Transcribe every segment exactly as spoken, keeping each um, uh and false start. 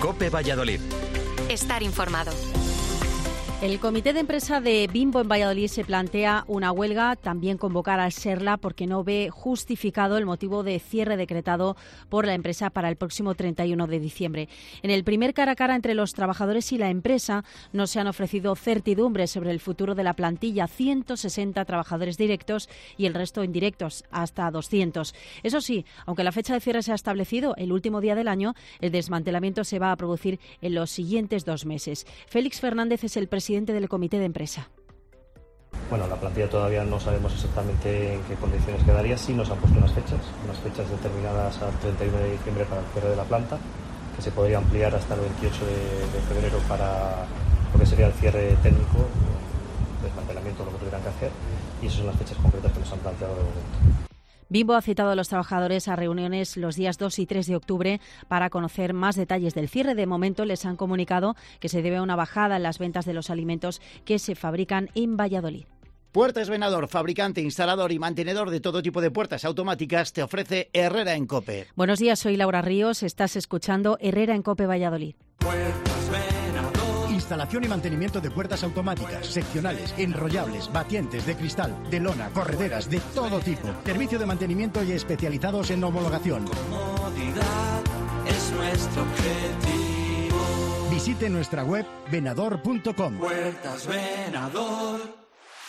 COPE Valladolid. Estar informado. El comité de empresa de Bimbo en Valladolid se plantea una huelga, también convocar al SERLA porque no ve justificado el motivo de cierre decretado por la empresa para el próximo treinta y uno de diciembre. En el primer cara a cara entre los trabajadores y la empresa no se han ofrecido certidumbres sobre el futuro de la plantilla, ciento sesenta trabajadores directos y el resto indirectos, hasta doscientos. Eso sí, aunque la fecha de cierre se ha establecido el último día del año, el desmantelamiento se va a producir en los siguientes dos meses. Félix Fernández es el presidente del comité de empresa. Bueno, la plantilla todavía no sabemos exactamente en qué condiciones quedaría. Sí nos han puesto unas fechas, unas fechas determinadas al treinta y uno de diciembre para el cierre de la planta, que se podría ampliar hasta el veintiocho de febrero para lo que sería el cierre técnico, desmantelamiento, lo que tuvieran que hacer, y esas son las fechas concretas que nos han planteado de momento. Bimbo ha citado a los trabajadores a reuniones los días dos y tres de octubre para conocer más detalles del cierre. De momento les han comunicado que se debe a una bajada en las ventas de los alimentos que se fabrican en Valladolid. Puertas Venador, fabricante, instalador y mantenedor de todo tipo de puertas automáticas, te ofrece Herrera en COPE. Buenos días, soy Laura Ríos, estás escuchando Herrera en COPE Valladolid. Instalación y mantenimiento de puertas automáticas, seccionales, enrollables, batientes, de cristal, de lona, correderas, de todo tipo. Servicio de mantenimiento y especializados en homologación. Comodidad es nuestro objetivo. Visite nuestra web venador punto com. Puertas Venador.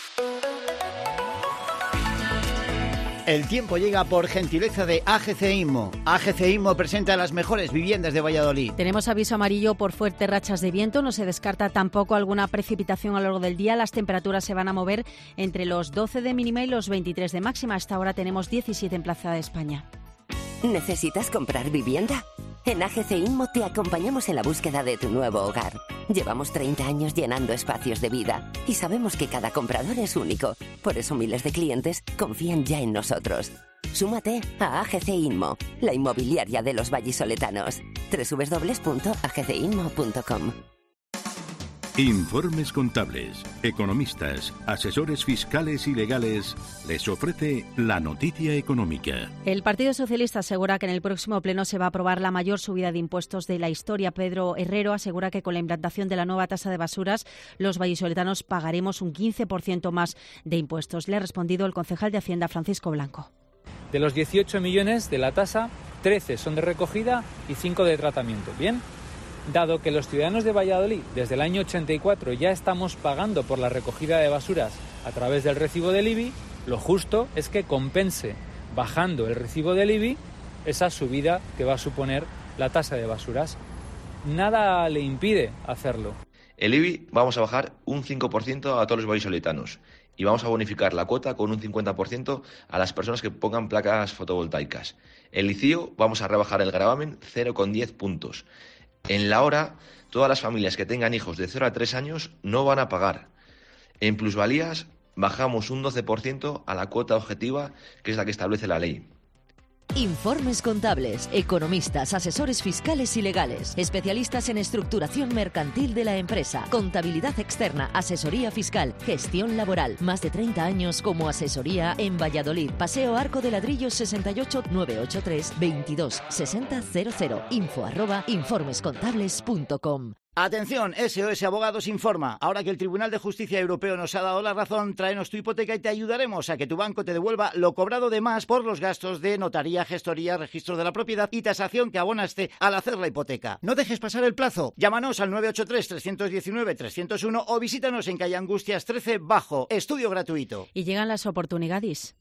El tiempo llega por gentileza de A G C Inmo. A G C Inmo presenta las mejores viviendas de Valladolid. Tenemos aviso amarillo por fuertes rachas de viento. No se descarta tampoco alguna precipitación a lo largo del día. Las temperaturas se van a mover entre los doce de mínima y los veintitrés de máxima. Hasta ahora tenemos diecisiete en Plaza de España. ¿Necesitas comprar vivienda? En A G C Inmo te acompañamos en la búsqueda de tu nuevo hogar. Llevamos treinta años llenando espacios de vida y sabemos que cada comprador es único. Por eso miles de clientes confían ya en nosotros. Súmate a A G C Inmo, la inmobiliaria de los vallisoletanos. doble u doble u doble u punto a g c inmo punto com. Informes contables, economistas, asesores fiscales y legales les ofrece la noticia económica. El Partido Socialista asegura que en el próximo pleno se va a aprobar la mayor subida de impuestos de la historia. Pedro Herrero asegura que con la implantación de la nueva tasa de basuras, los vallisoletanos pagaremos un quince por ciento más de impuestos. Le ha respondido el concejal de Hacienda, Francisco Blanco. De los dieciocho millones de la tasa, trece son de recogida y cinco de tratamiento. ¿Bien? Dado que los ciudadanos de Valladolid desde el año ochenta y cuatro ya estamos pagando por la recogida de basuras a través del recibo del I B I, lo justo es que compense, bajando el recibo del I B I, esa subida que va a suponer la tasa de basuras. Nada le impide hacerlo. El I B I vamos a bajar un cinco por ciento a todos los vallisoletanos y vamos a bonificar la cuota con un cincuenta por ciento a las personas que pongan placas fotovoltaicas. El I C I O vamos a rebajar el gravamen cero coma diez puntos. En la hora, todas las familias que tengan hijos de cero a tres años no van a pagar. En plusvalías, bajamos un doce por ciento a la cuota objetiva, que es la que establece la ley. Informes contables, economistas, asesores fiscales y legales, especialistas en estructuración mercantil de la empresa, contabilidad externa, asesoría fiscal, gestión laboral. Más de treinta años como asesoría en Valladolid. Paseo Arco de Ladrillos sesenta y ocho, novecientos ochenta y tres, veintidós sesenta cero cero. Info arroba informescontables punto com. Atención, S O S Abogados informa. Ahora que el Tribunal de Justicia Europeo nos ha dado la razón, tráenos tu hipoteca y te ayudaremos a que tu banco te devuelva lo cobrado de más por los gastos de notaría, gestoría, registro de la propiedad y tasación que abonaste al hacer la hipoteca. No dejes pasar el plazo. Llámanos al nueve ocho tres, tres uno nueve, tres cero uno o visítanos en calle Angustias trece Bajo. Estudio gratuito. Y llegan las oportunidades.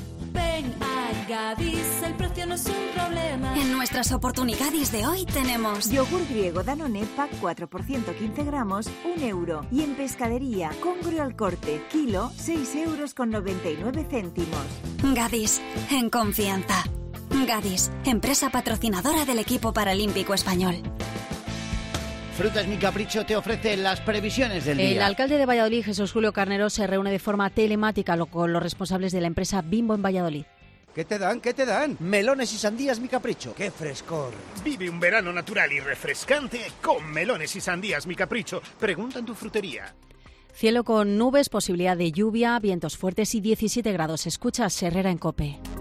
Ven a Gadis, el precio no es un problema. En nuestras oportunidades de hoy tenemos yogur griego Danone pack cuatro por ciento quince gramos, un euro. Y en pescadería, congrio al corte, kilo, seis euros con noventa y nueve céntimos. Gadis, en confianza. Gadis, empresa patrocinadora del equipo paralímpico español. Frutas Mi Capricho te ofrece las previsiones del día. El alcalde de Valladolid, Jesús Julio Carnero, se reúne de forma telemática con los responsables de la empresa Bimbo en Valladolid. ¿Qué te dan? ¿Qué te dan? Melones y sandías Mi Capricho. ¡Qué frescor! Vive un verano natural y refrescante con melones y sandías Mi Capricho. Pregunta en tu frutería. Cielo con nubes, posibilidad de lluvia, vientos fuertes y diecisiete grados. Escuchas Herrera en COPE.